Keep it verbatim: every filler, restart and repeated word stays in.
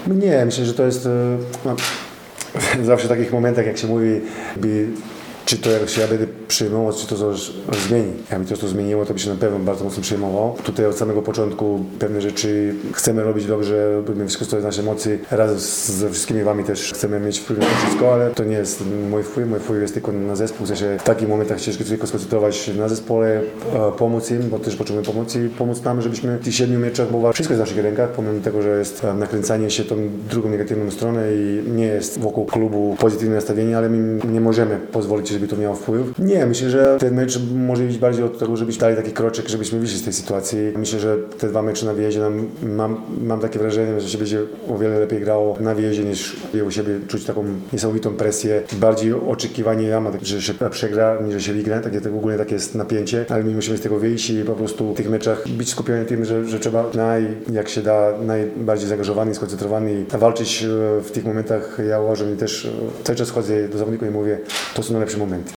Nie, myślę, że to jest e, no, zawsze w takich momentach, jak się mówi, by, czy to jak się ja będę przyjmował, czy to coś zmieni. Jakby to, to zmieniło, to by się na pewno bardzo mocno przejmował. Tutaj od samego początku pewne rzeczy chcemy robić dobrze, robimy wszystko, co jest w naszej mocy. Razem ze wszystkimi wami też chcemy mieć wpływ na to wszystko, ale to nie jest mój wpływ. Mój wpływ jest tylko na zespół. W sensie w takich momentach ciężko tylko skoncentrować się na zespole, pomóc im, bo też potrzebujemy pomocy i pomóc nam, żebyśmy w tych siedmiu meczach, bo wszystko jest w naszych rękach, pomimo tego, że jest nakręcanie się tą drugą negatywną stronę i nie jest wokół klubu pozytywne nastawienie, ale my nie możemy pozwolić, żeby to miało wpływ. Nie, myślę, że ten mecz może być bardziej od tego, żebyśmy dali taki kroczek, żebyśmy wyszli z tej sytuacji. Myślę, że te dwa mecze na wyjeździe nam, mam, mam takie wrażenie, że się będzie o wiele lepiej grało na wyjeździe niż u siebie, czuć taką niesamowitą presję, bardziej oczekiwanie ja że się przegra, niż że się wygra, takie to w ogóle takie jest napięcie, ale my musimy z tego wyjść i po prostu w tych meczach być skupiony tym, że, że trzeba naj, jak się da, najbardziej zaangażowany, skoncentrowany i walczyć w tych momentach. Ja uważam i też cały czas chodzę do zawodników i mówię, to są najlepsze momenty.